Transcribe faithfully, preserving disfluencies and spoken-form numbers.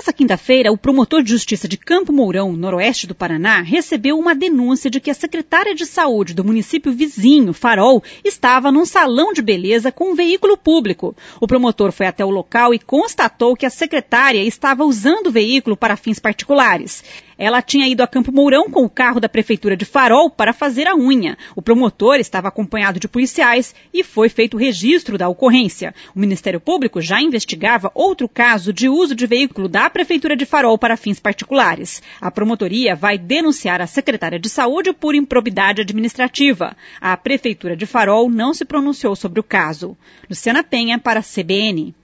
Nesta quinta-feira, o promotor de justiça de Campo Mourão, noroeste do Paraná, recebeu uma denúncia de que a secretária de saúde do município vizinho, Farol, estava num salão de beleza com um veículo público. O promotor foi até o local e constatou que a secretária estava usando o veículo para fins particulares. Ela tinha ido a Campo Mourão com o carro da prefeitura de Farol para fazer a unha. O promotor estava acompanhado de policiais e foi feito o registro da ocorrência. O Ministério Público já investigava outro caso de uso de veículo da prefeitura de Farol para fins particulares. A promotoria vai denunciar a secretária de saúde por improbidade administrativa. A prefeitura de Farol não se pronunciou sobre o caso. Luciana Penha para a C B N.